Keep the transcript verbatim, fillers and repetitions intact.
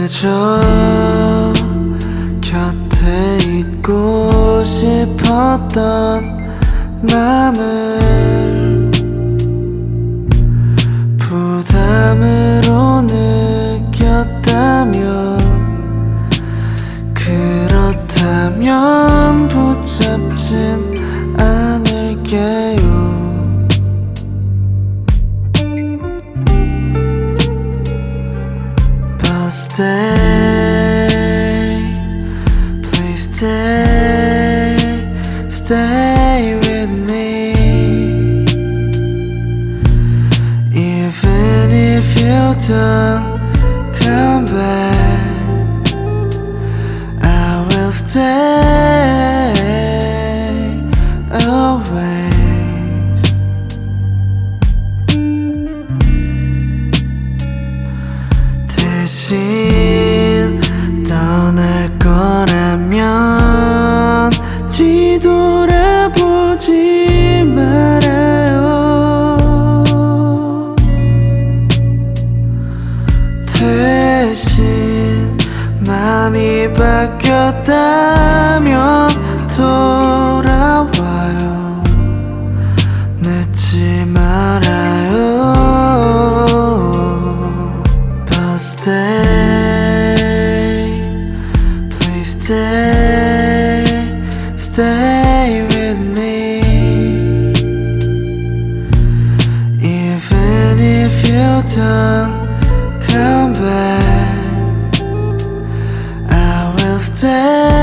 그저 곁에 있고 싶었던 맘을 부담으로 느꼈다면, 그렇다면 붙잡진 않을게요. But stay, please stay, stay with me. Even if you don't come back, I will stay always. 대신 떠날 거라면 뒤돌아보지 말아요. 대신 마음이 바뀌었다면 돌아와요. 늦지 말아요. But stay, please stay, stay with me. Even if you don't come back, I will stay